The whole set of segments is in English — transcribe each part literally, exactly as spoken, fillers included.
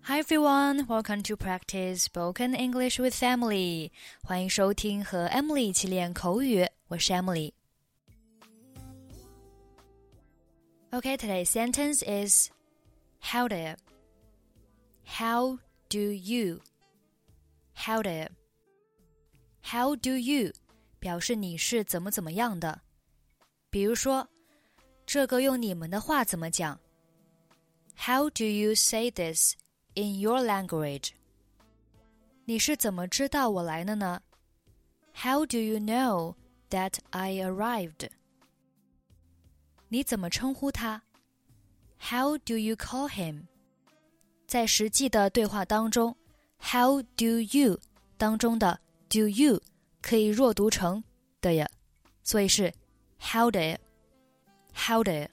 Hi everyone, welcome to practice spoken English with Emily. 欢迎收听和 Emily 一起练口语，我是 Emily. Okay, today's sentence is How there? How do you? How there? How do you? 表示你是怎么怎么样的。比如说，这个用你们的话怎么讲？ How do you say this?In your language. 你是怎么知道我来的呢？ How do you know that I arrived? 你怎么称呼他？ How do you call him? 在实际的对话当中 How do you 当中的 do you 可以弱读成的呀，所以是 How there? How there?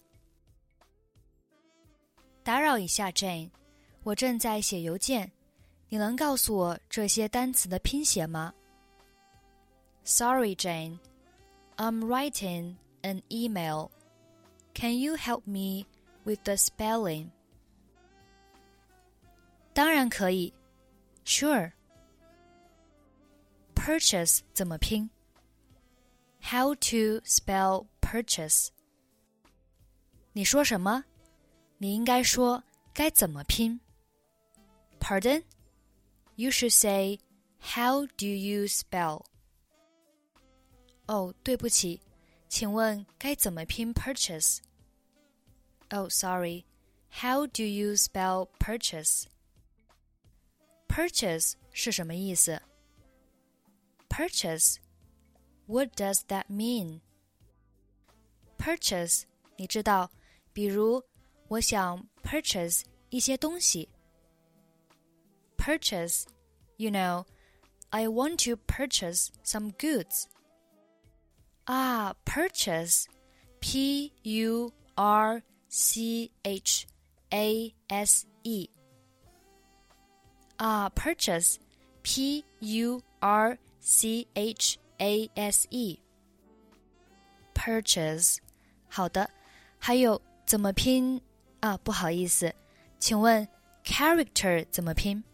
打扰一下 Jane，我正在写邮件，你能告诉我这些单词的拼写吗？ Sorry, Jane. I'm writing an email. Can you help me with the spelling? 当然可以 Sure. Purchase 怎么拼？ How to spell purchase? 你说什么？你应该说该怎么拼Pardon? You should say, how do you spell? 哦，对不起，请问该怎么拼 purchase? Oh, sorry. How do you spell purchase? Purchase 是什么意思？ Purchase? What does that mean? Purchase, 你知道，比如我想 purchase 一些东西。Purchase, you know, I want to purchase some goods. 啊 purchase, P U R C H A S E. 啊 purchase, P U R C H A S E. Purchase, 好的，还有怎么拼啊？不好意思，请问 character 怎么拼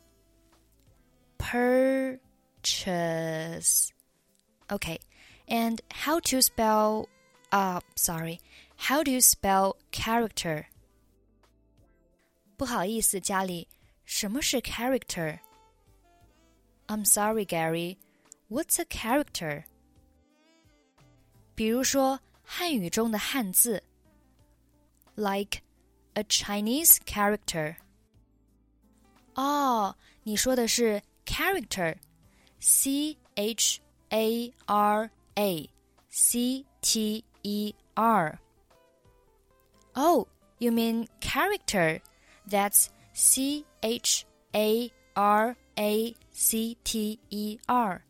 ？Purchase. Okay. And how to spell, uh, sorry, how do you spell character? 不好意思，家里，什么是 character? I'm sorry, Gary. What's a character? 比如说，汉语中的汉字 like a Chinese character. 哦，你说的是Character, C H A R A, C T E R. Oh, you mean character. That's C H A R A C T E R.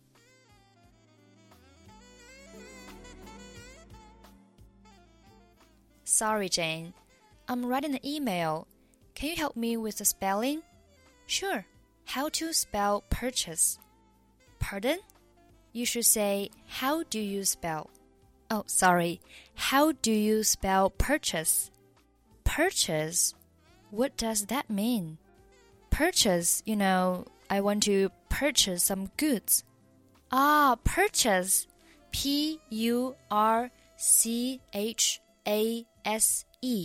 Sorry, Jane. I'm writing an email. Can you help me with the spelling? Sure.How to spell purchase? Pardon? You should say, how do you spell? Oh, sorry. How do you spell purchase? Purchase? What does that mean? Purchase, you know, I want to purchase some goods. Ah, purchase. P U R C H A S E.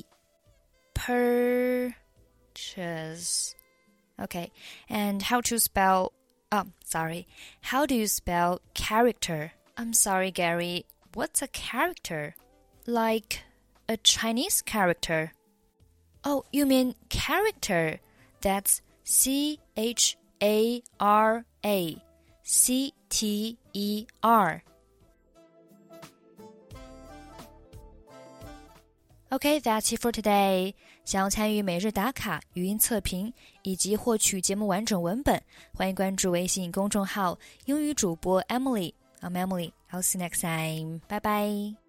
Purchase.Okay, and how to spell, oh, sorry, how do you spell character? I'm sorry, Gary, what's a character? Like a Chinese character. Oh, you mean character. That's C H A R A C T E R. Okay, that's it for today. 想要参与每日打卡、语音测评以及获取节目完整文本，欢迎关注微信公众号英语主播 Emily. I'm Emily. I'll see you next time. Bye bye.